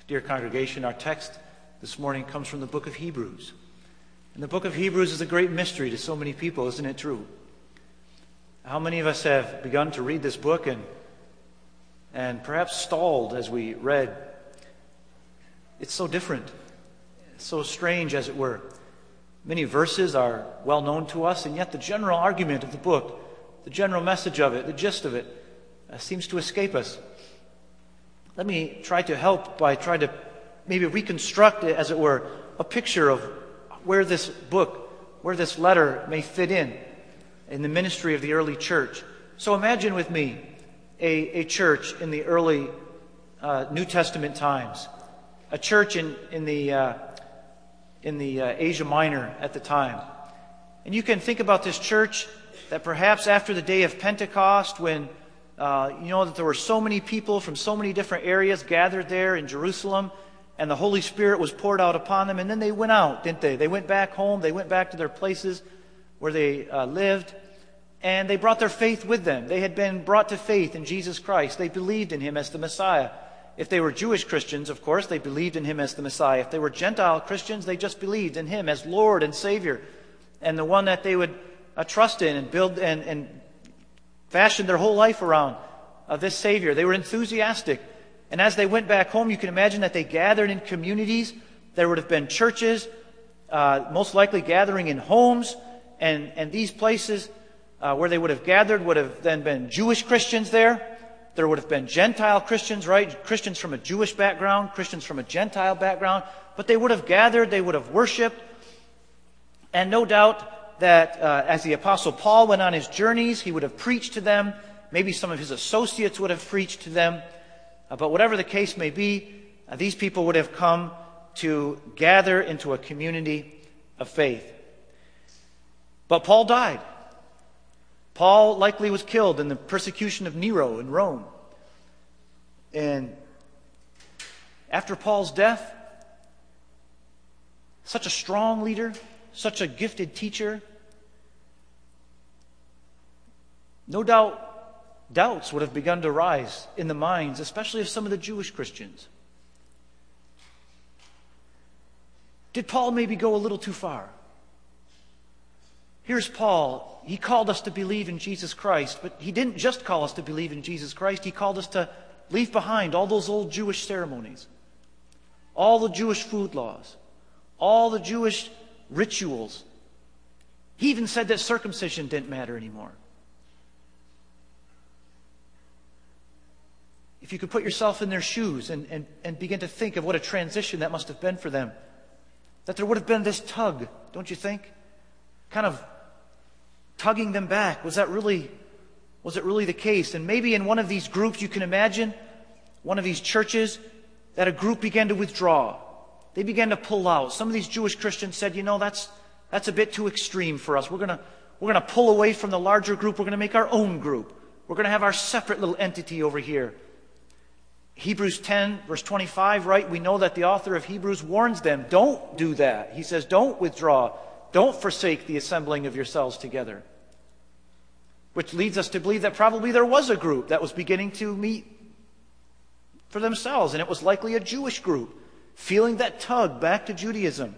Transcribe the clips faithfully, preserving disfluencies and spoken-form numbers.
Dear congregation, our text this morning comes from the book of Hebrews. And the book of Hebrews is a great mystery to so many people, isn't it true? How many of us have begun to read this book and and perhaps stalled as we read? It's so different, so strange as it were. Many verses are well known to us, and yet the general argument of the book, the general message of it, the gist of it, uh, seems to escape us. Let me try to help by trying to maybe reconstruct, as it were, a picture of where this book, where this letter may fit in, in the ministry of the early church. So imagine with me a, a church in the early uh, New Testament times, a church in, in the, uh, in the uh, Asia Minor at the time. And you can think about this church that perhaps after the day of Pentecost, when uh, you know that there were so many people from so many different areas gathered there in Jerusalem, and the Holy Spirit was poured out upon them, and then they went out, didn't they? They went back home, they went back to their places where they uh, lived, and they brought their faith with them. They had been brought to faith in Jesus Christ. They believed in Him as the Messiah. If they were Jewish Christians, of course, they believed in Him as the Messiah. If they were Gentile Christians, they just believed in Him as Lord and Savior, and the one that they would uh, trust in and build and, and fashion their whole life around, uh, this Savior. They were enthusiastic. And as they went back home, you can imagine that they gathered in communities. There would have been churches, uh, most likely gathering in homes. And, and these places uh, where they would have gathered would have then been Jewish Christians there. There would have been Gentile Christians, right? Christians from a Jewish background, Christians from a Gentile background. But they would have gathered, they would have worshiped. And no doubt that uh, as the Apostle Paul went on his journeys, he would have preached to them. Maybe some of his associates would have preached to them. Uh, but whatever the case may be, uh, these people would have come to gather into a community of faith. But Paul died. Paul likely was killed in the persecution of Nero in Rome. And after Paul's death, such a strong leader, such a gifted teacher, no doubt doubts would have begun to rise in the minds, especially of some of the Jewish Christians. Did Paul maybe go a little too far? Here's Paul. He called us to believe in Jesus Christ, but he didn't just call us to believe in Jesus Christ. He called us to leave behind all those old Jewish ceremonies, all the Jewish food laws, all the Jewish rituals. He even said that circumcision didn't matter anymore. If you could put yourself in their shoes and, and, and begin to think of what a transition that must have been for them, that there would have been this tug, don't you think? Kind of tugging them back. Was that really, was it really the case? And maybe in one of these groups, you can imagine, one of these churches, that a group began to withdraw. They began to pull out. Some of these Jewish Christians said, you know, that's that's a bit too extreme for us. We're gonna we're gonna pull away from the larger group. We're gonna make our own group. We're gonna have our separate little entity over here. Hebrews ten, verse twenty-five, right? We know that the author of Hebrews warns them, don't do that. He says, don't withdraw. Don't forsake the assembling of yourselves together. Which leads us to believe that probably there was a group that was beginning to meet for themselves, and it was likely a Jewish group, feeling that tug back to Judaism.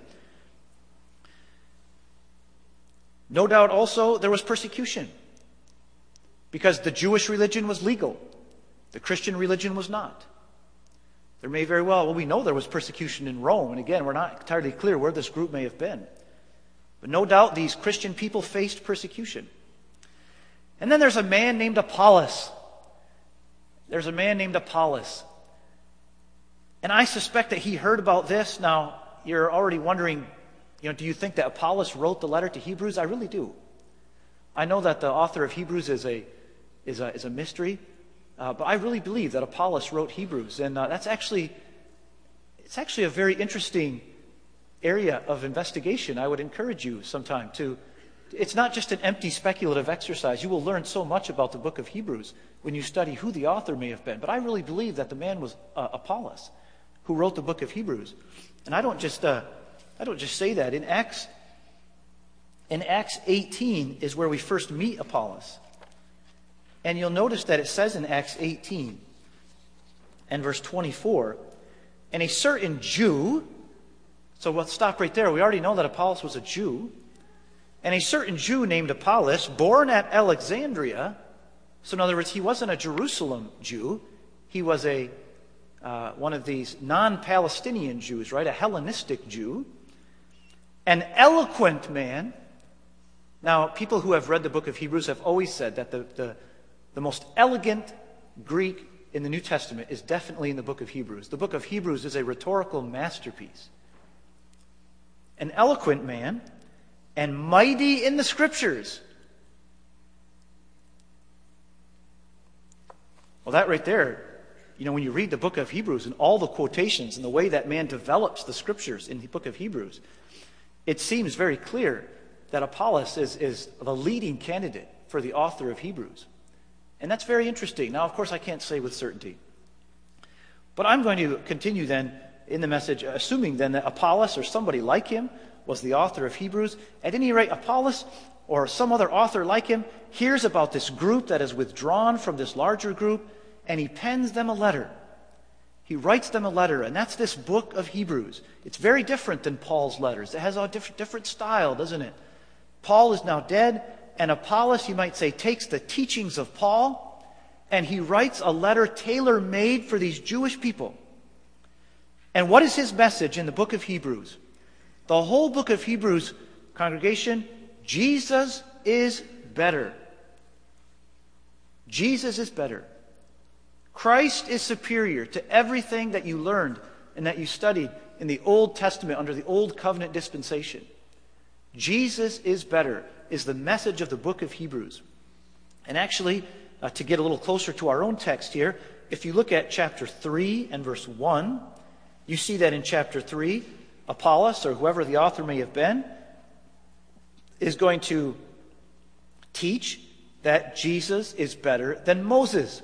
No doubt also there was persecution, because the Jewish religion was legal. The Christian religion was not. There may very well, well, we know there was persecution in Rome, and again, we're not entirely clear where this group may have been. But no doubt these Christian people faced persecution. And then there's a man named Apollos. There's a man named Apollos. And I suspect that he heard about this. Now, you're already wondering, you know, do you think that Apollos wrote the letter to Hebrews? I really do. I know that the author of Hebrews is a is a, is a mystery. Uh, but I really believe that Apollos wrote Hebrews, and uh, that's actually, it's actually a very interesting area of investigation. I would encourage you sometime to, it's not just an empty speculative exercise. You will learn so much about the book of Hebrews when you study who the author may have been. But I really believe that the man was uh, Apollos, who wrote the book of Hebrews. And I don't just, uh, I don't just say that. In Acts, in Acts eighteen is where we first meet Apollos. And you'll notice that it says in Acts eighteen and verse twenty-four and a certain Jew, so we'll stop right there. We already know that Apollos was a Jew. And a certain Jew named Apollos, born at Alexandria, so in other words, he wasn't a Jerusalem Jew. He was a uh, one of these non-Palestinian Jews, right? A Hellenistic Jew. An eloquent man. Now, people who have read the book of Hebrews have always said that the, the, the most elegant Greek in the New Testament is definitely in the book of Hebrews. The book of Hebrews is a rhetorical masterpiece. An eloquent man and mighty in the Scriptures. Well, that right there, you know, when you read the book of Hebrews and all the quotations and the way that man develops the Scriptures in the book of Hebrews, it seems very clear that Apollos is, is the leading candidate for the author of Hebrews. And that's very interesting. Now, of course, I can't say with certainty. But I'm going to continue then in the message, assuming then that Apollos or somebody like him was the author of Hebrews. At any rate, Apollos or some other author like him hears about this group that is withdrawn from this larger group, and he pens them a letter. He writes them a letter, and that's this book of Hebrews. It's very different than Paul's letters. It has a different, different style, doesn't it? Paul is now dead, and Apollos, you might say, takes the teachings of Paul, and he writes a letter tailor-made for these Jewish people. And what is his message in the book of Hebrews? The whole book of Hebrews, congregation, Jesus is better. Jesus is better. Christ is superior to everything that you learned and that you studied in the Old Testament under the Old Covenant dispensation. Jesus is better is the message of the book of Hebrews. And actually, uh, to get a little closer to our own text here, if you look at chapter three and verse one, you see that in chapter three, Apollos, or whoever the author may have been, is going to teach that Jesus is better than Moses.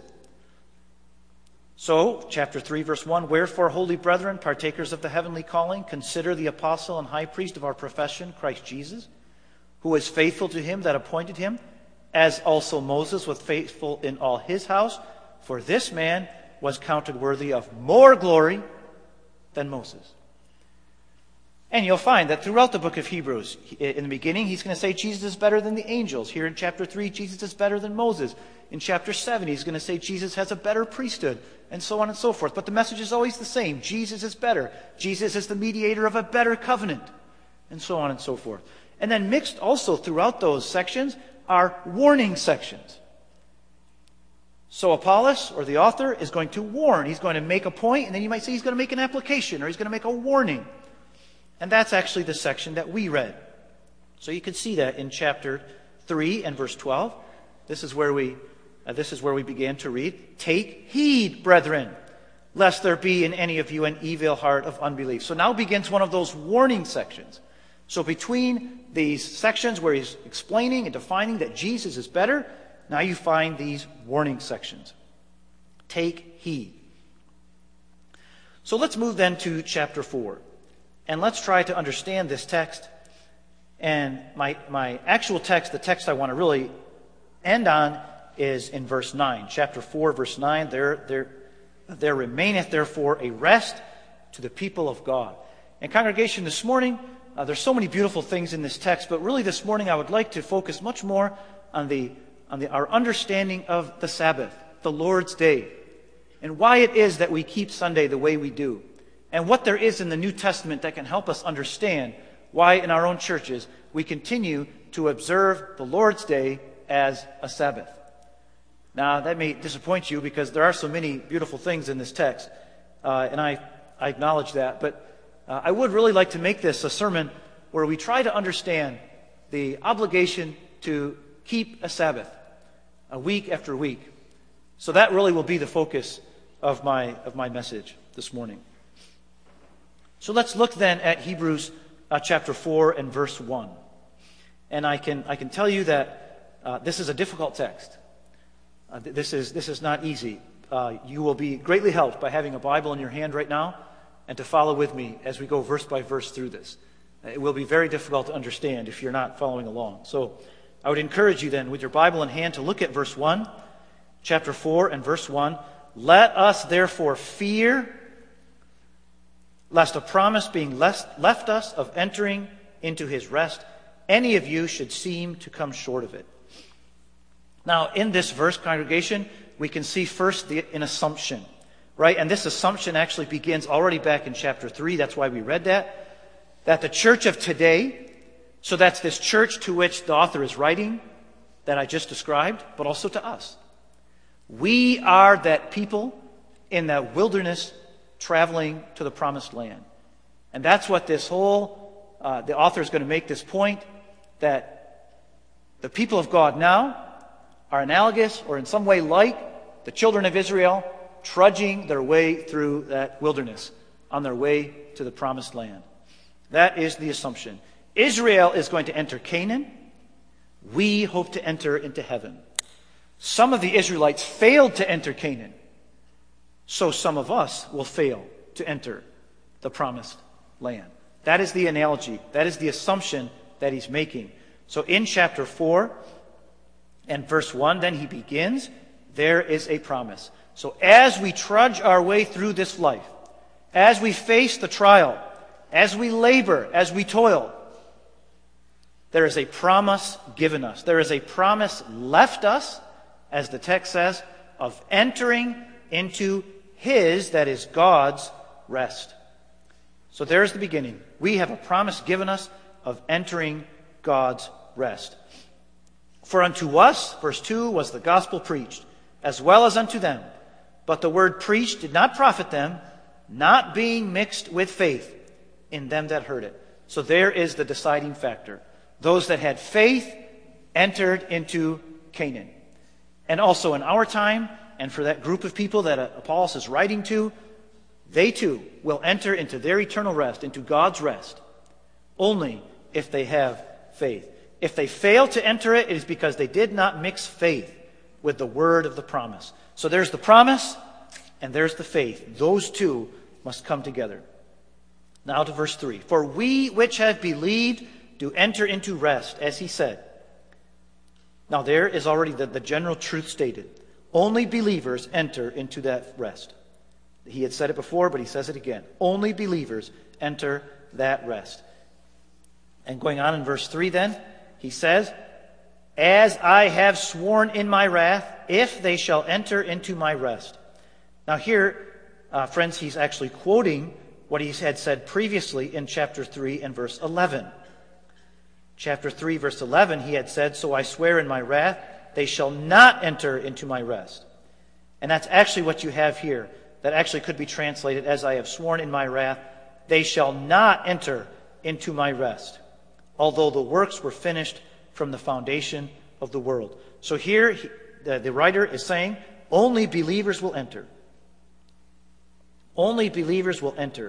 So, chapter three, verse one, "Wherefore, holy brethren, partakers of the heavenly calling, consider the apostle and high priest of our profession, Christ Jesus, who was faithful to him that appointed him, as also Moses was faithful in all his house. For this man was counted worthy of more glory than Moses." And you'll find that throughout the book of Hebrews, in the beginning, he's going to say Jesus is better than the angels. Here in chapter three, Jesus is better than Moses. In chapter seven, he's going to say Jesus has a better priesthood, and so on and so forth. But the message is always the same. Jesus is better. Jesus is the mediator of a better covenant, and so on and so forth. And then mixed also throughout those sections are warning sections. So Apollos, or the author, is going to warn. He's going to make a point, and then you might say he's going to make an application, or he's going to make a warning. And that's actually the section that we read. So you can see that in chapter three and verse twelve. This is where we uh, this is where we began to read, "Take heed, brethren, lest there be in any of you an evil heart of unbelief." So now begins one of those warning sections. So between these sections where he's explaining and defining that Jesus is better, now you find these warning sections. Take heed. So let's move then to chapter four. And let's try to understand this text. And my, my actual text, the text I want to really end on, is in verse nine. Chapter four, verse nine. There, there, there remaineth therefore a rest to the people of God. And congregation, this morning, uh, there's so many beautiful things in this text, but really this morning I would like to focus much more on the on the, our understanding of the Sabbath, the Lord's Day, and why it is that we keep Sunday the way we do. And what there is in the New Testament that can help us understand why in our own churches we continue to observe the Lord's Day as a Sabbath. Now, that may disappoint you because there are so many beautiful things in this text, uh, and I, I acknowledge that. But uh, I would really like to make this a sermon where we try to understand the obligation to keep a Sabbath, a week after week. So that really will be the focus of my of my message this morning. So let's look then at Hebrews uh, chapter four and verse one. And I can I can tell you that uh, this is a difficult text. Uh, this is this is not easy. Uh, you will be greatly helped by having a Bible in your hand right now and to follow with me as we go verse by verse through this. It will be very difficult to understand if you're not following along. So I would encourage you then with your Bible in hand to look at verse one, chapter four and verse one. "Let us therefore fear lest a promise being left us of entering into his rest, any of you should seem to come short of it. Now, in this verse, congregation, we can see first the, an assumption, right? And this assumption actually begins already back in chapter three. That's why we read that. That the church of today, so that's this church to which the author is writing, that I just described, but also to us. We are that people in that wilderness traveling to the promised land. And that's what this whole, uh, the author is going to make this point, that the people of God now are analogous or in some way like the children of Israel trudging their way through that wilderness on their way to the promised land. That is the assumption. Israel is going to enter Canaan. We hope to enter into heaven. Some of the Israelites failed to enter Canaan. So some of us will fail to enter the promised land. That is the analogy. That is the assumption that he's making. So in chapter four and verse one, then he begins, there is a promise. So as we trudge our way through this life, as we face the trial, as we labor, as we toil, there is a promise given us. There is a promise left us, as the text says, of entering into his, that is God's, rest. So there's the beginning. We have a promise given us of entering God's rest. For unto us, verse two, was the gospel preached, as well as unto them. But the word preached did not profit them, not being mixed with faith in them that heard it. So there is the deciding factor. Those that had faith entered into Canaan. And also in our time, and for that group of people that Apollos is writing to, they too will enter into their eternal rest, into God's rest, only if they have faith. If they fail to enter it, it is because they did not mix faith with the word of the promise. So there's the promise, and there's the faith. Those two must come together. Now to verse three. For we which have believed do enter into rest, as he said. Now there is already the, the general truth stated. Only believers enter into that rest. He had said it before, but he says it again. Only believers enter that rest. And going on in verse three then, he says, as I have sworn in my wrath, if they shall enter into my rest. Now here, uh, friends, he's actually quoting what he had said previously in chapter three and verse eleven. Chapter three, verse eleven, he had said, so I swear in my wrath, they shall not enter into my rest. And that's actually what you have here. That actually could be translated, as I have sworn in my wrath, they shall not enter into my rest, although the works were finished from the foundation of the world. So here, he, the, the writer is saying, only believers will enter. Only believers will enter.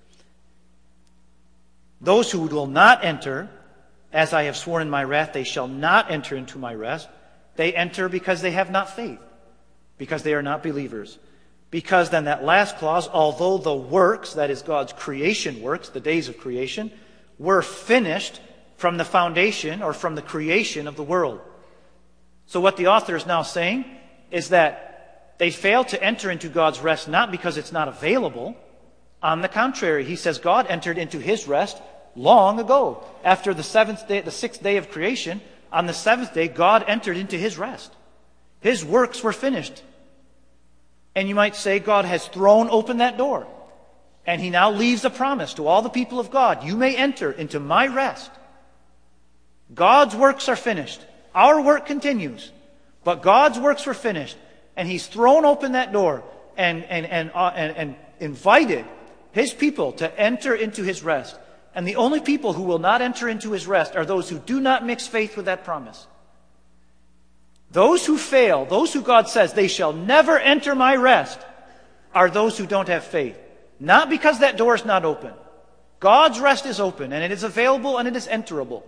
Those who will not enter, as I have sworn in my wrath, they shall not enter into my rest. They enter because they have not faith, because they are not believers. Because then that last clause, although the works, that is God's creation works, the days of creation, were finished from the foundation or from the creation of the world. So what the author is now saying is that they fail to enter into God's rest not because it's not available. On the contrary, he says God entered into his rest long ago. After the seventh day, the sixth day of creation, on the seventh day, God entered into his rest. His works were finished. And you might say God has thrown open that door. And he now leaves a promise to all the people of God. You may enter into my rest. God's works are finished. Our work continues. But God's works were finished. And he's thrown open that door and, and, and, uh, and, and invited his people to enter into his rest. And the only people who will not enter into his rest are those who do not mix faith with that promise. Those who fail, those who God says, they shall never enter my rest, are those who don't have faith. Not because that door is not open. God's rest is open, and it is available, and it is enterable.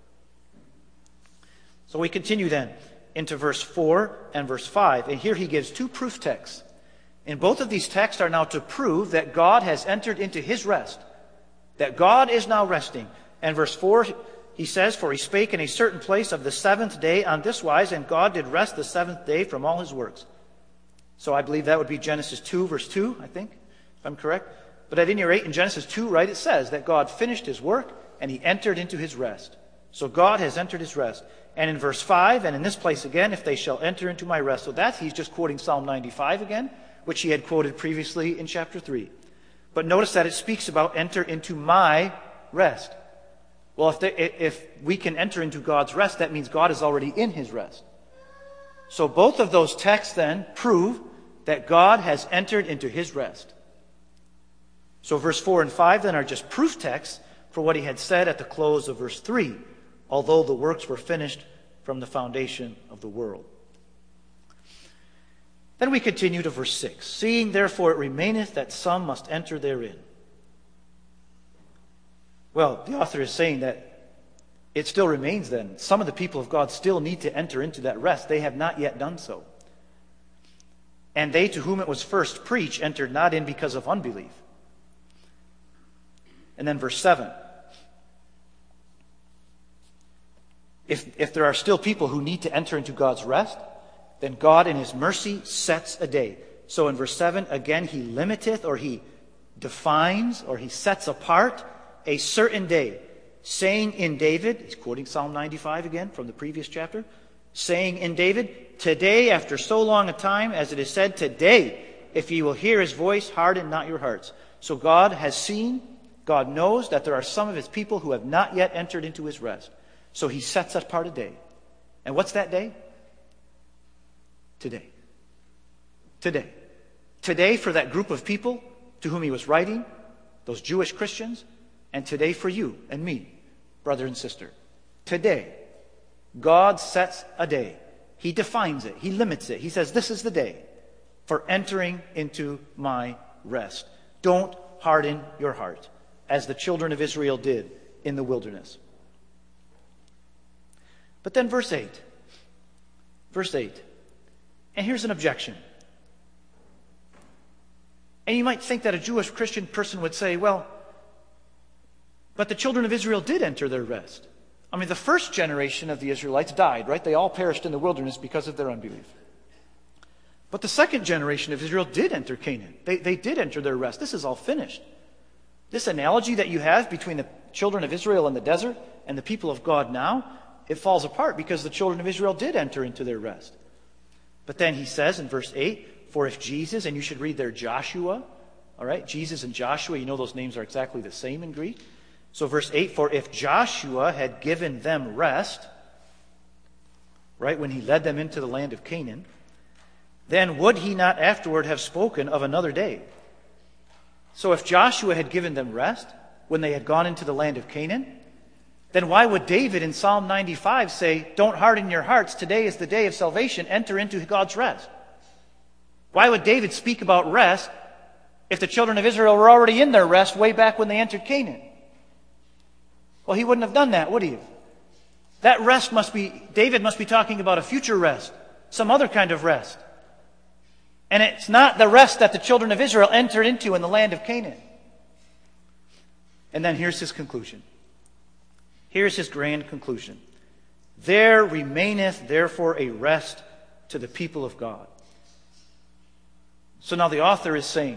So we continue then into verse four and verse five. And here he gives two proof texts. And both of these texts are now to prove that God has entered into his rest. That God is now resting. And verse four, he says, for he spake in a certain place of the seventh day on this wise, and God did rest the seventh day from all his works. So I believe that would be Genesis two, verse two, I think, if I'm correct. But at any rate, in Genesis two, right, it says that God finished his work and he entered into his rest. So God has entered his rest. And in verse five, and in this place again, if they shall enter into my rest. So that, he's just quoting Psalm ninety-five again, which he had quoted previously in chapter three. But notice that it speaks about enter into my rest. Well, if, they, if we can enter into God's rest, that means God is already in his rest. So both of those texts then prove that God has entered into his rest. So verse four and five then are just proof texts for what he had said at the close of verse three, although the works were finished from the foundation of the world. Then we continue to verse six. Seeing therefore it remaineth that some must enter therein. Well, the author is saying that it still remains then. Some of the people of God still need to enter into that rest. They have not yet done so. And they to whom it was first preached entered not in because of unbelief. And then verse seven. If, if there are still people who need to enter into God's rest, then God in his mercy sets a day. So in verse seven, again, he limiteth, or he defines, or he sets apart a certain day, saying in David, he's quoting Psalm ninety-five again from the previous chapter, saying in David, today after so long a time, as it is said, today, if ye will hear his voice, harden not your hearts. So God has seen, God knows that there are some of his people who have not yet entered into his rest. So he sets apart a day. And what's that day? Today. Today. Today for that group of people to whom he was writing, those Jewish Christians, and today for you and me, brother and sister. Today, God sets a day. He defines it. He limits it. He says, this is the day for entering into my rest. Don't harden your heart, as the children of Israel did in the wilderness. But then verse eight. Verse eight. And here's an objection. And you might think that a Jewish Christian person would say, well, but the children of Israel did enter their rest. I mean, the first generation of the Israelites died, right? They all perished in the wilderness because of their unbelief. But the second generation of Israel did enter Canaan. They, they did enter their rest. This is all finished. This analogy that you have between the children of Israel in the desert and the people of God now, it falls apart because the children of Israel did enter into their rest. But then he says in verse eight, for if Jesus, and you should read there Joshua, all right, Jesus and Joshua, you know those names are exactly the same in Greek. So verse eight, for if Joshua had given them rest, right, when he led them into the land of Canaan, then would he not afterward have spoken of another day? So if Joshua had given them rest when they had gone into the land of Canaan, then why would David in Psalm ninety-five say, don't harden your hearts, today is the day of salvation, enter into God's rest? Why would David speak about rest if the children of Israel were already in their rest way back when they entered Canaan? Well, he wouldn't have done that, would he? That rest must be, David must be talking about a future rest, some other kind of rest. And it's not the rest that the children of Israel entered into in the land of Canaan. And then here's his conclusion. Here's his grand conclusion. There remaineth therefore a rest to the people of God. So now the author is saying,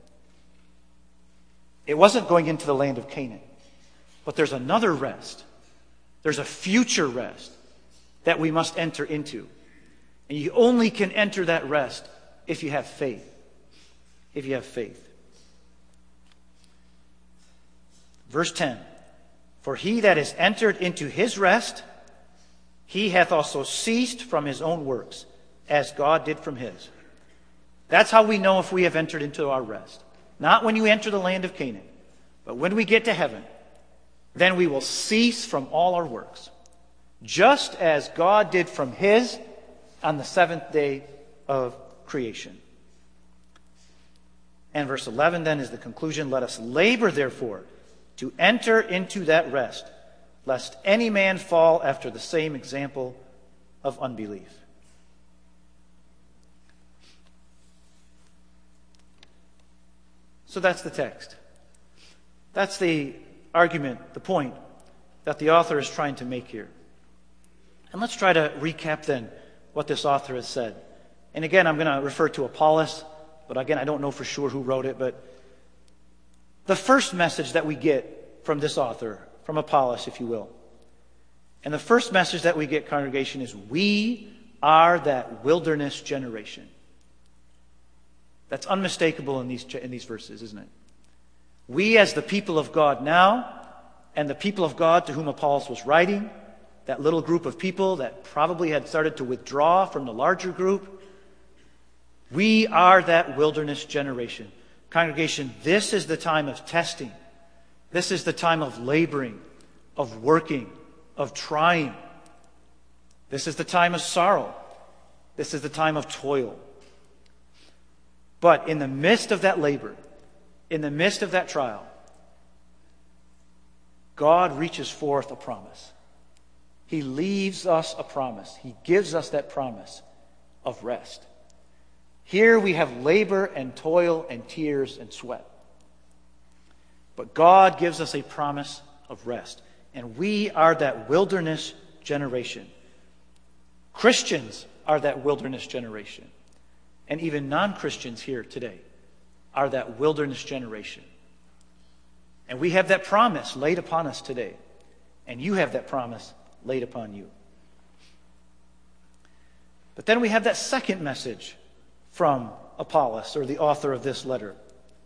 it wasn't going into the land of Canaan, but there's another rest. There's a future rest that we must enter into. And you only can enter that rest if you have faith. If you have faith. Verse ten. For he that is entered into his rest, he hath also ceased from his own works, as God did from his. That's how we know if we have entered into our rest. Not when you enter the land of Canaan, but when we get to heaven, then we will cease from all our works, just as God did from his on the seventh day of creation. And verse eleven then is the conclusion. Let us labor, therefore, to enter into that rest, lest any man fall after the same example of unbelief. So that's the text. That's the argument, the point that the author is trying to make here. And let's try to recap then what this author has said. And again, I'm going to refer to Apollos, but again, I don't know for sure who wrote it, but the first message that we get from this author, from Apollos, if you will. And the first message that we get, congregation, is we are that wilderness generation. That's unmistakable in these, in these verses, isn't it? We as the people of God now, and the people of God to whom Apollos was writing, that little group of people that probably had started to withdraw from the larger group, we are that wilderness generation. Congregation, this is the time of testing. This is the time of laboring, of working, of trying. This is the time of sorrow. This is the time of toil. But in the midst of that labor, in the midst of that trial, God reaches forth a promise. He leaves us a promise. He gives us that promise of rest. Here we have labor and toil and tears and sweat. But God gives us a promise of rest. And we are that wilderness generation. Christians are that wilderness generation. And even non-Christians here today are that wilderness generation. And we have that promise laid upon us today. And you have that promise laid upon you. But then we have that second message from Apollos, or the author of this letter.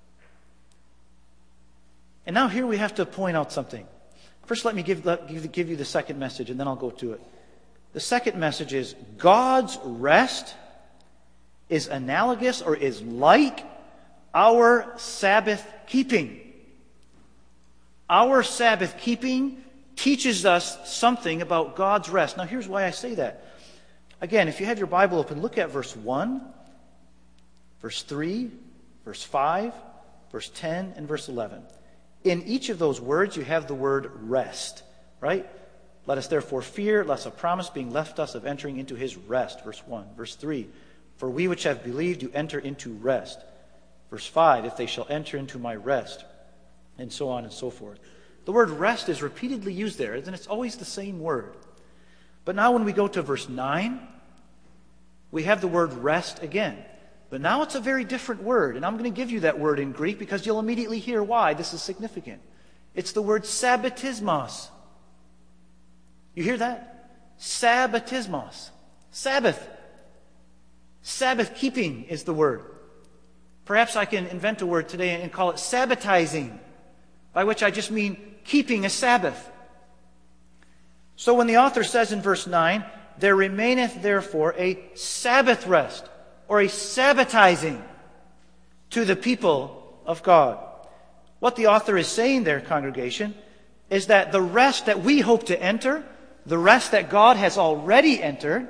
And now here we have to point out something. First, let me give, let, give, give you the second message, and then I'll go to it. The second message is God's rest is analogous or is like our Sabbath keeping. Our Sabbath keeping teaches us something about God's rest. Now, here's why I say that. Again, if you have your Bible open, look at verse one, verse three, verse five, verse ten, and verse eleven. In each of those words, you have the word rest, right? Let us therefore fear, lest a promise being left us of entering into his rest. Verse one. Verse three. For we which have believed do enter into rest. Verse five. If they shall enter into my rest. And so on and so forth. The word rest is repeatedly used there, and it's always the same word. But now when we go to verse nine, we have the word rest again. But now it's a very different word, and I'm going to give you that word in Greek because you'll immediately hear why this is significant. It's the word sabbatismos. You hear that? Sabbatismos. Sabbath. Sabbath keeping is the word. Perhaps I can invent a word today and call it sabbatizing, by which I just mean keeping a Sabbath. So when the author says in verse nine, there remaineth therefore a Sabbath rest, or a sabbatizing to the people of God. What the author is saying there, congregation, is that the rest that we hope to enter, the rest that God has already entered,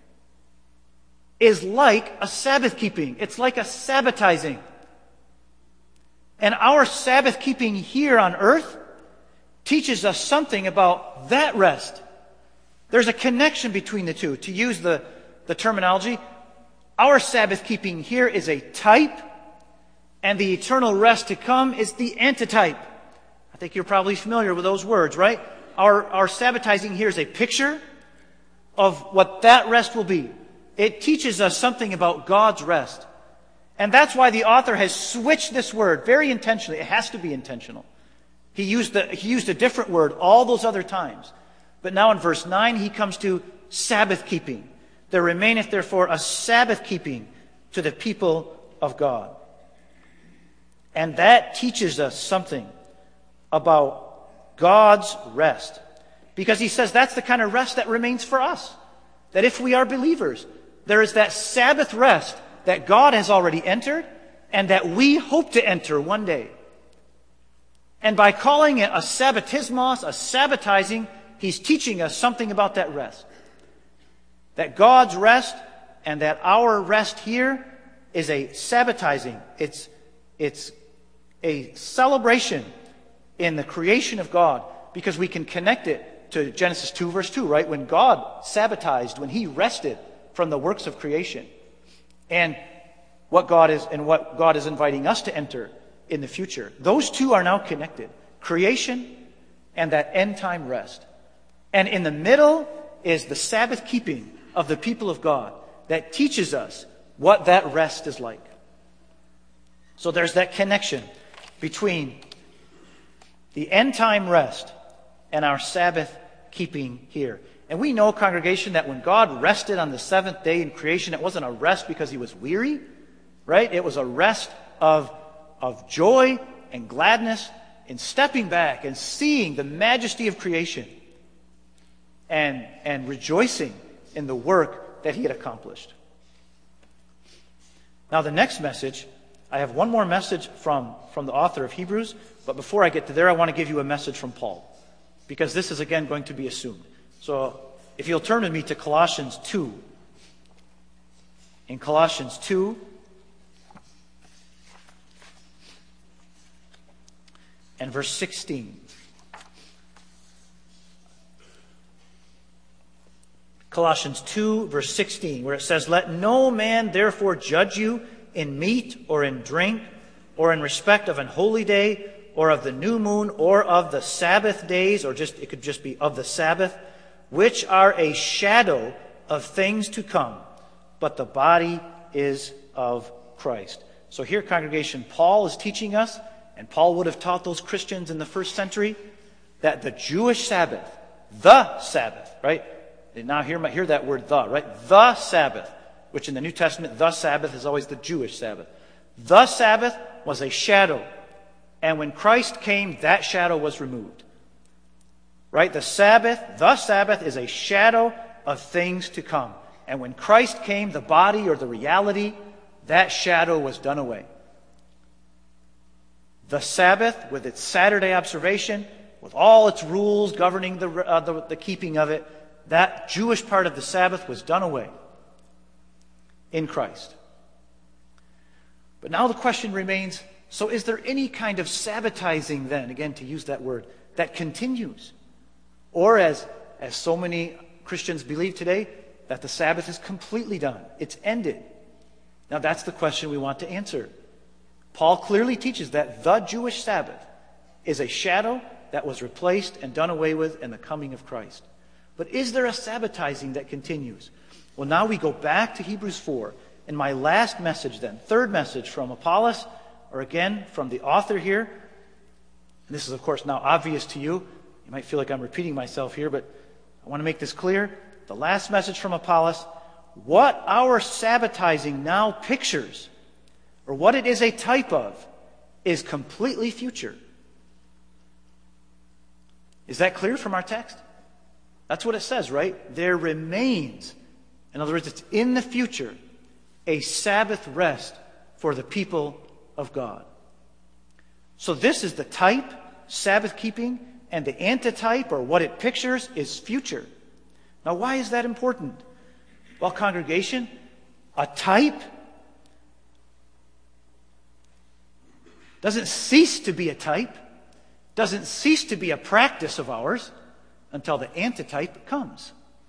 is like a Sabbath keeping. It's like a sabbatizing. And our Sabbath keeping here on earth teaches us something about that rest. There's a connection between the two. To use the, the terminology, our Sabbath keeping here is a type, and the eternal rest to come is the antitype. I think you're probably familiar with those words, right? Our, our sabbatizing here is a picture of what that rest will be. It teaches us something about God's rest. And that's why the author has switched this word very intentionally. It has to be intentional. He used, the, he used a different word all those other times. But now in verse nine, he comes to Sabbath keeping. There remaineth therefore a Sabbath keeping to the people of God. And that teaches us something about God's rest. Because he says that's the kind of rest that remains for us. That if we are believers, there is that Sabbath rest that God has already entered and that we hope to enter one day. And by calling it a sabbatismos, a sabbatizing, he's teaching us something about that rest. That God's rest and that our rest here is a sabbatizing. It's, it's a celebration in the creation of God because we can connect it to Genesis two verse two, right? When God sabbatized, when he rested from the works of creation. And what God is and what God is inviting us to enter in the future. Those two are now connected. Creation and that end time rest. And in the middle is the Sabbath keeping of the people of God that teaches us what that rest is like. So there's that connection between the end time rest and our Sabbath keeping here. And we know, congregation, that when God rested on the seventh day in creation, it wasn't a rest because he was weary, right? It was a rest of, of joy and gladness in stepping back and seeing the majesty of creation and, and rejoicing in the work that he had accomplished. Now, the next message, I have one more message from, from the author of Hebrews, but before I get to there, I want to give you a message from Paul, because this is again going to be assumed. So if you'll turn with me to Colossians two. In Colossians two, and verse sixteen. Colossians two, verse sixteen, where it says, "Let no man therefore judge you in meat or in drink, or in respect of an holy day, or of the new moon, or of the Sabbath days," or just it could just be of the Sabbath, "which are a shadow of things to come, but the body is of Christ." So here, congregation, Paul is teaching us, and Paul would have taught those Christians in the first century, that the Jewish Sabbath, the Sabbath, right? And now hear, hear that word "the," right? The Sabbath, which in the New Testament, the Sabbath is always the Jewish Sabbath. The Sabbath was a shadow. And when Christ came, that shadow was removed. Right? The Sabbath, the Sabbath is a shadow of things to come. And when Christ came, the body or the reality, that shadow was done away. The Sabbath, with its Saturday observation, with all its rules governing the, uh, the, the keeping of it, that Jewish part of the Sabbath was done away in Christ. But now the question remains, so is there any kind of Sabbathizing then, again to use that word, that continues? Or as, as so many Christians believe today, that the Sabbath is completely done. It's ended. Now that's the question we want to answer. Paul clearly teaches that the Jewish Sabbath is a shadow that was replaced and done away with in the coming of Christ. But is there a Sabbathizing that continues? Well, now we go back to Hebrews four. And my last message then, third message from Apollos, or again from the author here. And this is, of course, now obvious to you. You might feel like I'm repeating myself here, but I want to make this clear. The last message from Apollos, what our Sabbathizing now pictures, or what it is a type of, is completely future. Is that clear from our text? That's what it says, right? There remains, in other words, it's in the future, a Sabbath rest for the people of God. So this is the type, Sabbath keeping, and the antitype, or what it pictures, is future. Now, why is that important? Well, congregation, a type doesn't cease to be a type, doesn't cease to be a practice of ours until the antitype comes.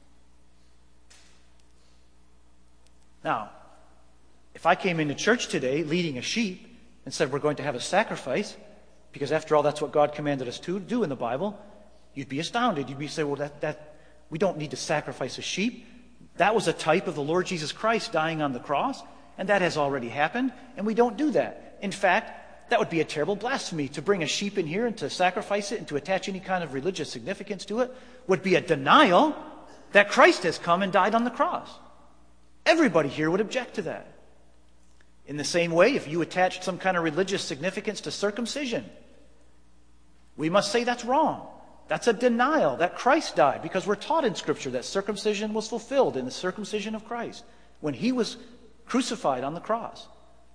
Now, if I came into church today leading a sheep and said we're going to have a sacrifice, because after all that's what God commanded us to do in the Bible, you'd be astounded. You'd be saying, well, that, that we don't need to sacrifice a sheep. That was a type of the Lord Jesus Christ dying on the cross, and that has already happened, and we don't do that. In fact, that would be a terrible blasphemy. To bring a sheep in here and to sacrifice it and to attach any kind of religious significance to it would be a denial that Christ has come and died on the cross. Everybody here would object to that. In the same way, if you attached some kind of religious significance to circumcision, we must say that's wrong. That's a denial that Christ died, because we're taught in Scripture that circumcision was fulfilled in the circumcision of Christ when he was crucified on the cross.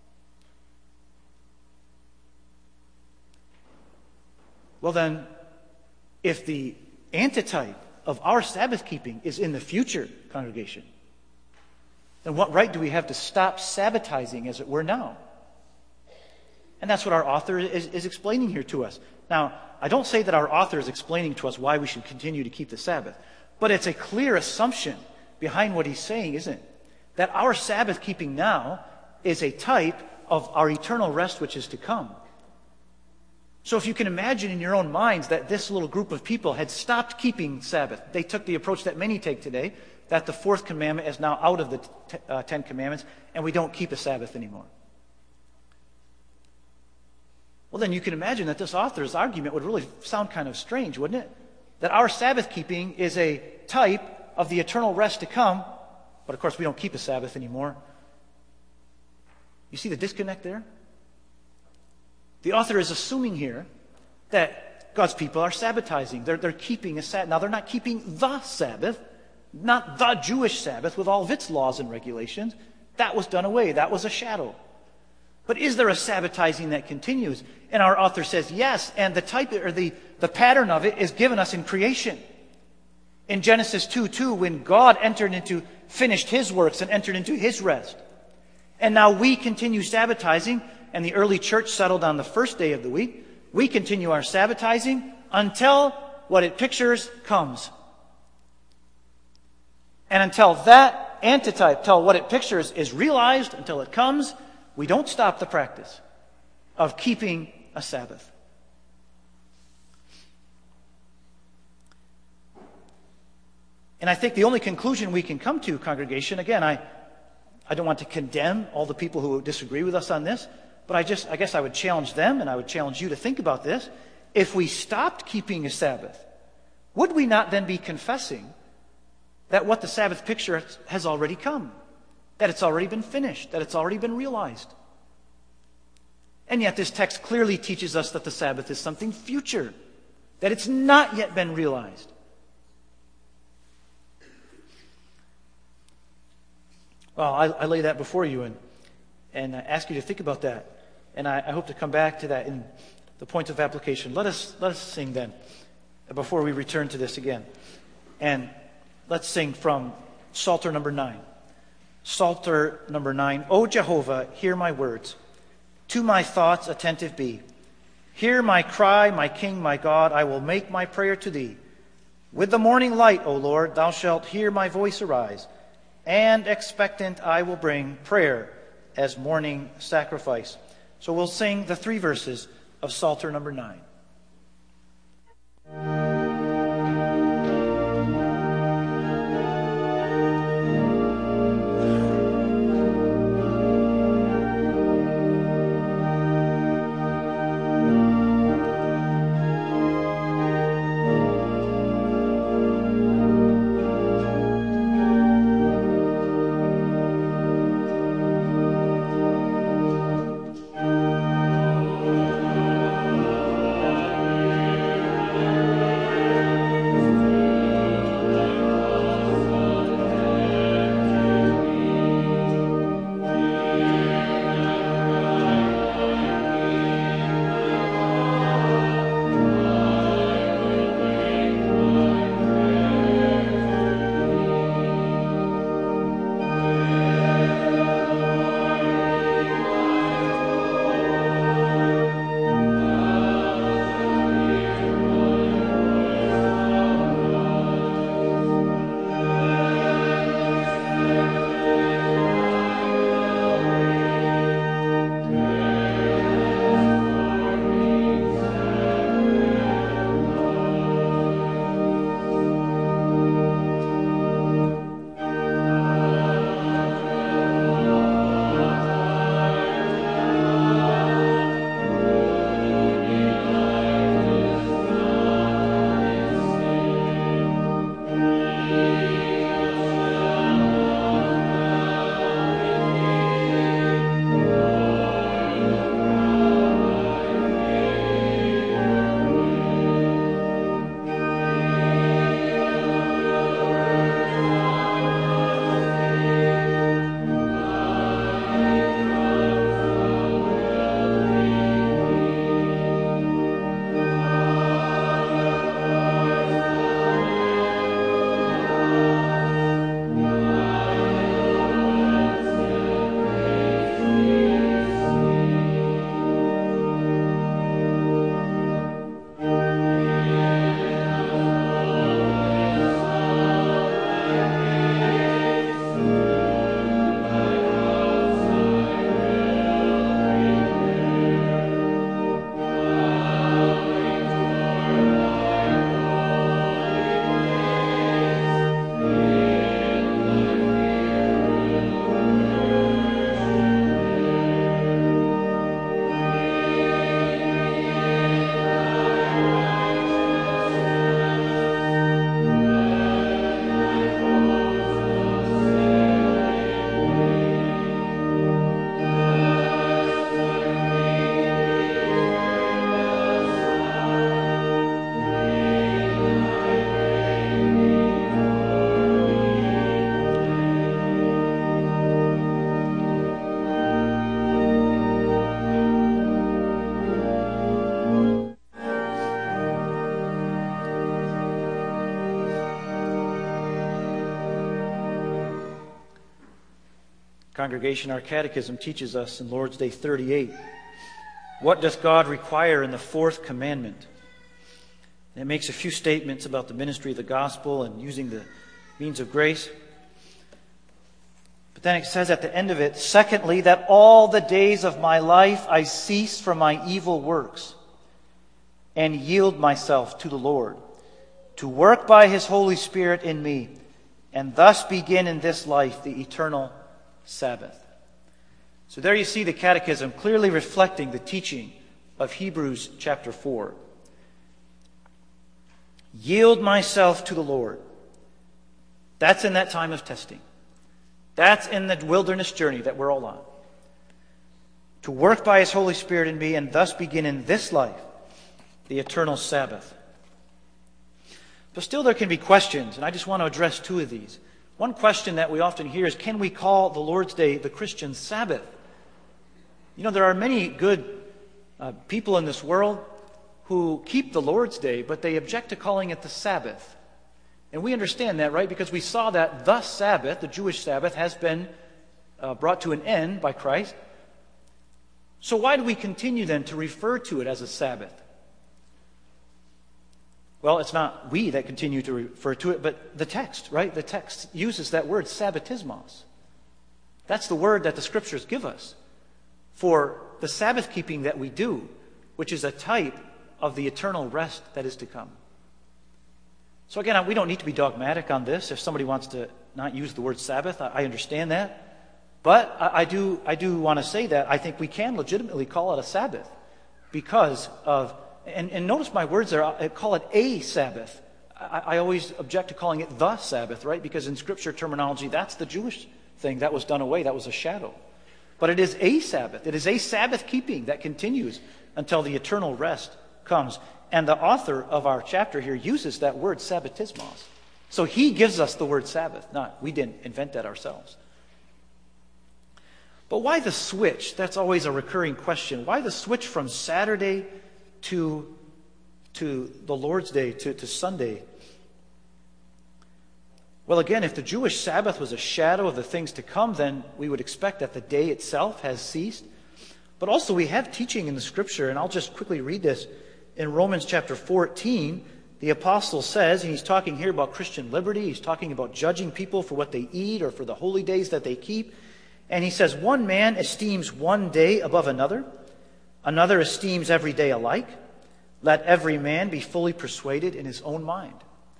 Well then, if the antitype of our Sabbath keeping is in the future, congregation, then what right do we have to stop Sabbathizing, as it were, now? And that's what our author is, is explaining here to us. Now, I don't say that our author is explaining to us why we should continue to keep the Sabbath, but it's a clear assumption behind what he's saying, isn't it? That our Sabbath keeping now is a type of our eternal rest which is to come. So if you can imagine in your own minds that this little group of people had stopped keeping Sabbath, they took the approach that many take today, that the fourth commandment is now out of the t- uh, Ten Commandments, and we don't keep a Sabbath anymore. Well, then you can imagine that this author's argument would really sound kind of strange, wouldn't it? That our Sabbath keeping is a type of the eternal rest to come, but of course we don't keep a Sabbath anymore. You see the disconnect there? The author is assuming here that God's people are Sabbathizing. They're, they're keeping a Sabbath. Now, they're not keeping the Sabbath, not the Jewish Sabbath with all of its laws and regulations. That was done away. That was a shadow. But is there a Sabbathizing that continues? And our author says yes, and the type or the, the pattern of it is given us in creation. In Genesis two two, when God entered into, finished his works and entered into his rest. And now we continue Sabbathizing, and the early church settled on the first day of the week. We continue our Sabbathizing until what it pictures comes. And until that antitype, until what it pictures is realized, until it comes, we don't stop the practice of keeping a Sabbath. And I think the only conclusion we can come to, congregation, again, I, I don't want to condemn all the people who disagree with us on this, but I just, I guess I would challenge them and I would challenge you to think about this. If we stopped keeping a Sabbath, would we not then be confessing that what the Sabbath picture has already come? That it's already been finished, that it's already been realized. And yet this text clearly teaches us that the Sabbath is something future, that it's not yet been realized. Well, I, I lay that before you and, and I ask you to think about that. And I, I hope to come back to that in the points of application. Let us, let us sing then, before we return to this again. And let's sing from Psalter number nine. Psalter number nine. O Jehovah, hear my words. To my thoughts attentive be. Hear my cry, my King, my God. I will make my prayer to thee. With the morning light, O Lord, thou shalt hear my voice arise. And expectant I will bring prayer as morning sacrifice. So we'll sing the three verses of Psalter number nine. Congregation, our catechism teaches us in Lord's Day thirty-eight, what does God require in the fourth commandment? And it makes a few statements about the ministry of the gospel and using the means of grace. But then it says at the end of it, secondly, that all the days of my life I cease from my evil works and yield myself to the Lord, to work by His Holy Spirit in me, and thus begin in this life the eternal Sabbath. So there you see the catechism clearly reflecting the teaching of Hebrews chapter four. Yield myself to the Lord. That's in that time of testing. That's in the wilderness journey that we're all on. To work by His Holy Spirit in me and thus begin in this life the eternal Sabbath. But still there can be questions, and I just want to address two of these. One question that we often hear is, can we call the Lord's Day the Christian Sabbath? You know, there are many good uh, people in this world who keep the Lord's Day, but they object to calling it the Sabbath. And we understand that, right? Because we saw that the Sabbath, the Jewish Sabbath, has been uh, brought to an end by Christ. So why do we continue then to refer to it as a Sabbath? Well, it's not we that continue to refer to it, but the text, right? The text uses that word, sabbatismos. That's the word that the Scriptures give us for the Sabbath keeping that we do, which is a type of the eternal rest that is to come. So again, we don't need to be dogmatic on this. If somebody wants to not use the word Sabbath, I understand that. But I do, I do want to say that I think we can legitimately call it a Sabbath because of, and, and notice my words there, I call it a Sabbath. I, I always object to calling it the Sabbath, right? Because in Scripture terminology, that's the Jewish thing. That was done away. That was a shadow. But it is a Sabbath. It is a Sabbath keeping that continues until the eternal rest comes. And the author of our chapter here uses that word sabbatismos. So he gives us the word Sabbath. Not, we didn't invent that ourselves. But why the switch? That's always a recurring question. Why the switch from Saturday to, to the Lord's Day, to, to Sunday? Well, again, if the Jewish Sabbath was a shadow of the things to come, then we would expect that the day itself has ceased. But also we have teaching in the Scripture, and I'll just quickly read this. In Romans chapter fourteen, the apostle says, and he's talking here about Christian liberty, he's talking about judging people for what they eat or for the holy days that they keep. And he says, one man esteems one day above another, another esteems every day alike. Let every man be fully persuaded in his own mind.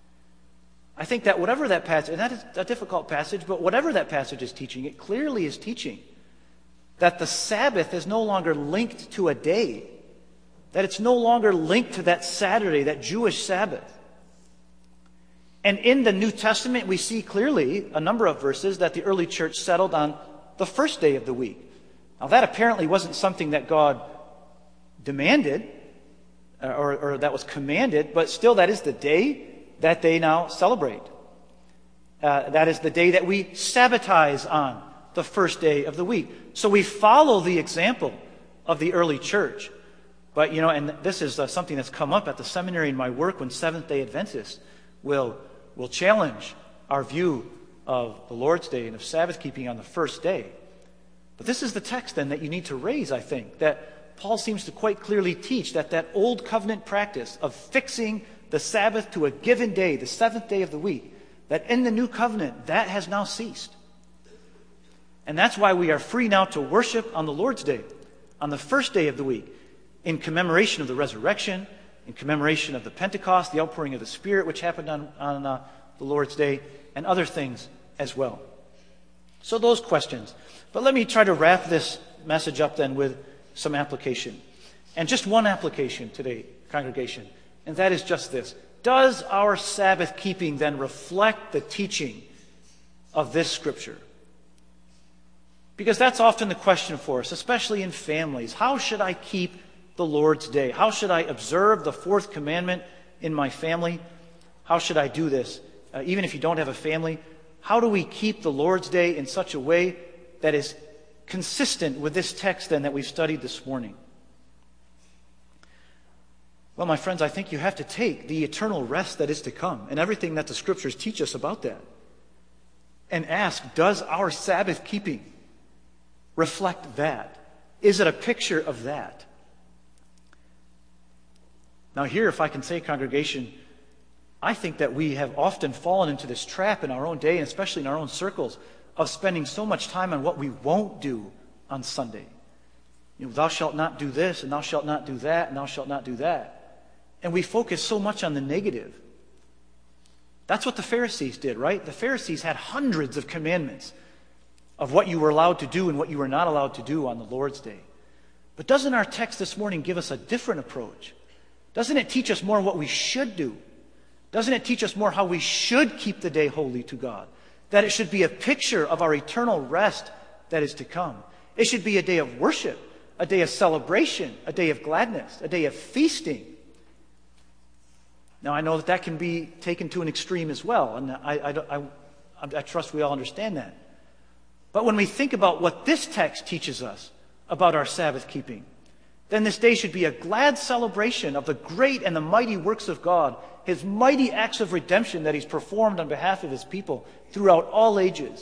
I think that whatever that passage, and that is a difficult passage, but whatever that passage is teaching, it clearly is teaching that the Sabbath is no longer linked to a day, that it's no longer linked to that Saturday, that Jewish Sabbath. And in the New Testament, we see clearly a number of verses that the early church settled on the first day of the week. Now, that apparently wasn't something that God demanded or, or that was commanded, but still that is the day that they now celebrate. Uh, that is the day that we Sabbatize on, the first day of the week. So we follow the example of the early church. But, you know, and this is uh, something that's come up at the seminary in my work when Seventh-day Adventists will, will challenge our view of the Lord's Day and of Sabbath keeping on the first day. But this is the text then that you need to raise, I think, that Paul seems to quite clearly teach that that old covenant practice of fixing the Sabbath to a given day, the seventh day of the week, that in the new covenant, that has now ceased. And that's why we are free now to worship on the Lord's Day, on the first day of the week, in commemoration of the resurrection, in commemoration of the Pentecost, the outpouring of the Spirit, which happened on, on uh, the Lord's Day, and other things as well. So those questions. But let me try to wrap this message up then with some application. And just one application today, congregation, and that is just this. Does our Sabbath keeping then reflect the teaching of this Scripture? Because that's often the question for us, especially in families. How should I keep the Lord's Day? How should I observe the fourth commandment in my family? How should I do this? Uh, even if you don't have a family, how do we keep the Lord's Day in such a way that is consistent with this text then that we've studied this morning? Well, my friends, I think you have to take the eternal rest that is to come and everything that the Scriptures teach us about that and ask, does our Sabbath keeping reflect that? Is it a picture of that? Now here, if I can say, congregation, I think that we have often fallen into this trap in our own day, and especially in our own circles, of spending so much time on what we won't do on Sunday. You know, thou shalt not do this, and thou shalt not do that, and thou shalt not do that. And we focus so much on the negative. That's what the Pharisees did, right? The Pharisees had hundreds of commandments of what you were allowed to do and what you were not allowed to do on the Lord's Day. But doesn't our text this morning give us a different approach? Doesn't it teach us more what we should do? Doesn't it teach us more how we should keep the day holy to God? That it should be a picture of our eternal rest that is to come. It should be a day of worship, a day of celebration, a day of gladness, a day of feasting. Now, I know that that can be taken to an extreme as well, and I, I, I, I trust we all understand that. But when we think about what this text teaches us about our Sabbath keeping, then this day should be a glad celebration of the great and the mighty works of God, His mighty acts of redemption that He's performed on behalf of His people throughout all ages.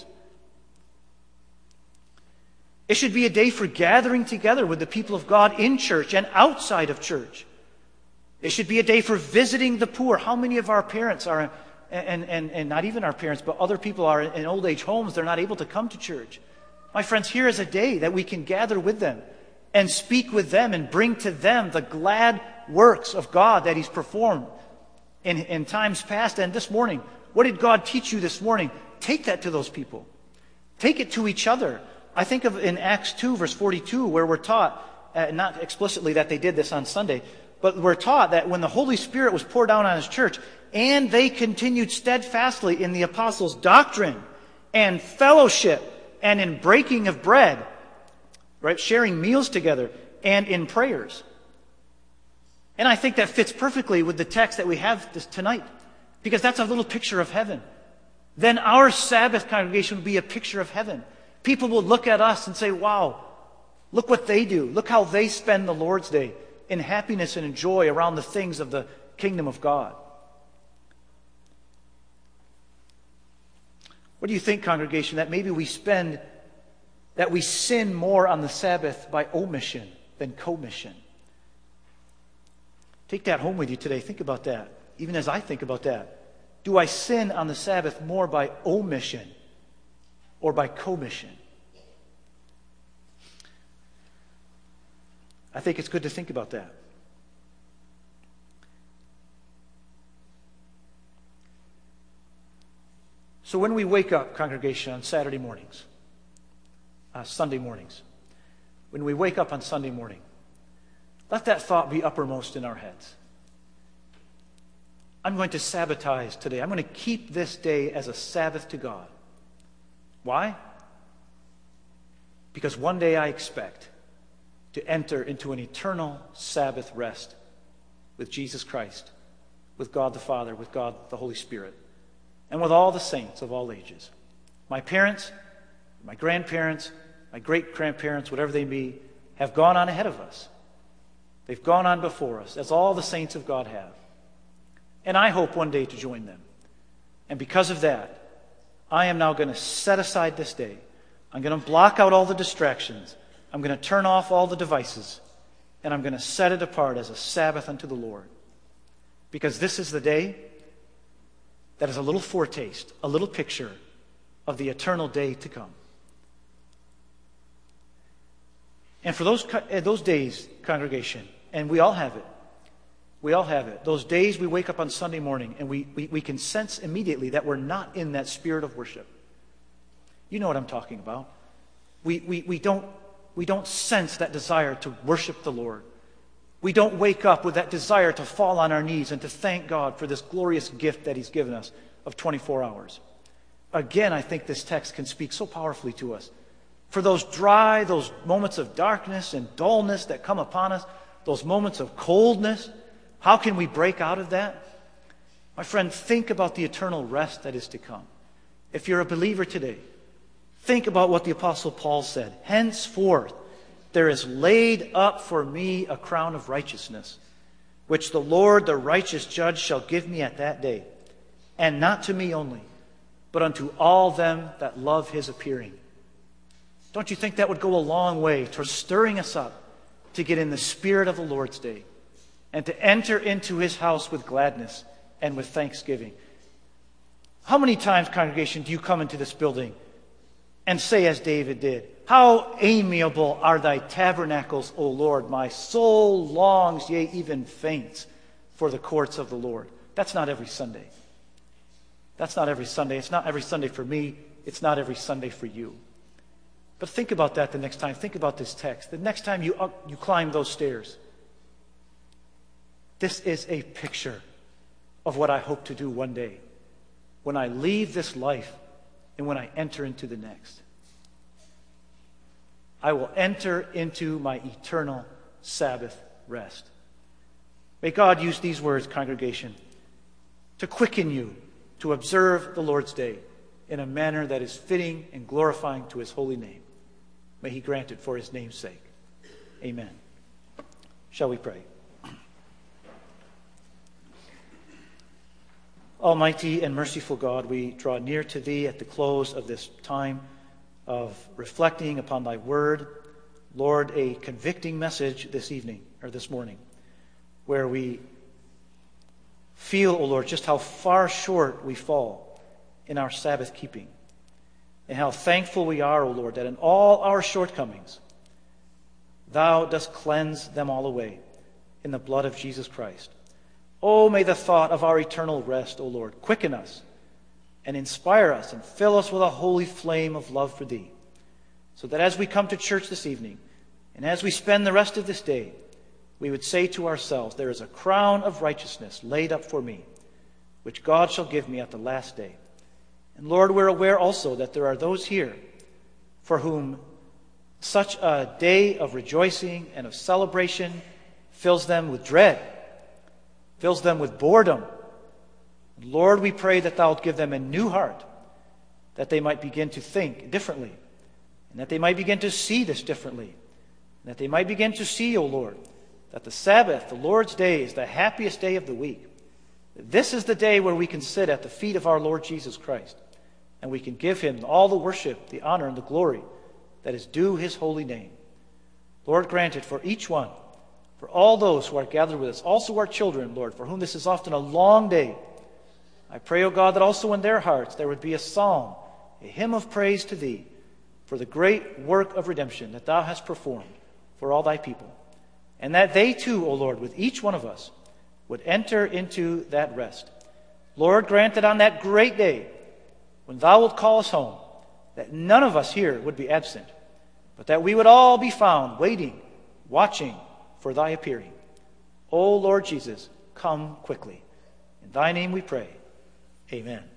It should be a day for gathering together with the people of God in church and outside of church. It should be a day for visiting the poor. How many of our parents are, and, and, and not even our parents, but other people are in old age homes, they're not able to come to church. My friends, here is a day that we can gather with them and speak with them and bring to them the glad works of God that He's performed in, in times past and this morning. What did God teach you this morning? Take that to those people. Take it to each other. I think of in Acts two, verse forty-two, where we're taught, uh, not explicitly that they did this on Sunday, but we're taught that when the Holy Spirit was poured down on His church, and they continued steadfastly in the apostles' doctrine and fellowship and in breaking of bread, right, sharing meals together, and in prayers. And I think that fits perfectly with the text that we have this tonight, because that's a little picture of heaven. Then our Sabbath congregation will be a picture of heaven. People will look at us and say, wow, look what they do. Look how they spend the Lord's Day in happiness and in joy around the things of the kingdom of God. What do you think, congregation, that maybe we spend, that we sin more on the Sabbath by omission than commission? Take that home with you today. Think about that. Even as I think about that. Do I sin on the Sabbath more by omission or by commission? I think it's good to think about that. So when we wake up, congregation, on Saturday mornings, uh, Sunday mornings, when we wake up on Sunday morning, let that thought be uppermost in our heads. I'm going to sabbatize today. I'm going to keep this day as a Sabbath to God. Why? Because one day I expect to enter into an eternal Sabbath rest with Jesus Christ, with God the Father, with God the Holy Spirit, and with all the saints of all ages. My parents, my grandparents, my great-grandparents, whatever they be, have gone on ahead of us. They've gone on before us, as all the saints of God have. And I hope one day to join them. And because of that, I am now going to set aside this day. I'm going to block out all the distractions. I'm going to turn off all the devices. And I'm going to set it apart as a Sabbath unto the Lord. Because this is the day that is a little foretaste, a little picture of the eternal day to come. And for those, those days, congregation, and we all have it, we all have it. Those days we wake up on Sunday morning and we, we, we can sense immediately that we're not in that spirit of worship. You know what I'm talking about. We, we, we, don't, we don't sense that desire to worship the Lord. We don't wake up with that desire to fall on our knees and to thank God for this glorious gift that He's given us of twenty-four hours. Again, I think this text can speak so powerfully to us. For those dry, those moments of darkness and dullness that come upon us, those moments of coldness, how can we break out of that? My friend, think about the eternal rest that is to come. If you're a believer today, think about what the Apostle Paul said. Henceforth, there is laid up for me a crown of righteousness, which the Lord, the righteous judge, shall give me at that day, and not to me only, but unto all them that love His appearing. Don't you think that would go a long way towards stirring us up to get in the spirit of the Lord's Day and to enter into his house with gladness and with thanksgiving? How many times, congregation, do you come into this building and say as David did, "How amiable are thy tabernacles, O Lord! My soul longs, yea, even faints, for the courts of the Lord." That's not every Sunday. That's not every Sunday. It's not every Sunday for me. It's not every Sunday for you. But think about that the next time. Think about this text. The next time you, up, you climb those stairs. This is a picture of what I hope to do one day when I leave this life and when I enter into the next. I will enter into my eternal Sabbath rest. May God use these words, congregation, to quicken you to observe the Lord's Day in a manner that is fitting and glorifying to his holy name. May he grant it for his name's sake. Amen. Shall we pray? Almighty and merciful God, we draw near to thee at the close of this time of reflecting upon thy word. Lord, a convicting message this evening, or this morning, where we feel, O Lord, just how far short we fall in our Sabbath keeping. And how thankful we are, O Lord, that in all our shortcomings, thou dost cleanse them all away in the blood of Jesus Christ. Oh, may the thought of our eternal rest, O Lord, quicken us and inspire us and fill us with a holy flame of love for thee, so that as we come to church this evening and as we spend the rest of this day, we would say to ourselves, there is a crown of righteousness laid up for me, which God shall give me at the last day. And Lord, we're aware also that there are those here for whom such a day of rejoicing and of celebration fills them with dread, fills them with boredom. Lord, we pray that thou wilt give them a new heart, that they might begin to think differently, and that they might begin to see this differently, and that they might begin to see, O Lord, that the Sabbath, the Lord's Day, is the happiest day of the week. This is the day where we can sit at the feet of our Lord Jesus Christ, and we can give him all the worship, the honor, and the glory that is due his holy name. Lord, grant it for each one, for all those who are gathered with us, also our children, Lord, for whom this is often a long day. I pray, O God, that also in their hearts there would be a psalm, a hymn of praise to thee, for the great work of redemption that thou hast performed for all thy people. And that they too, O Lord, with each one of us, would enter into that rest. Lord, grant that on that great day, when thou wilt call us home, that none of us here would be absent, but that we would all be found waiting, watching for thy appearing. O Lord Jesus, come quickly. In thy name we pray. Amen.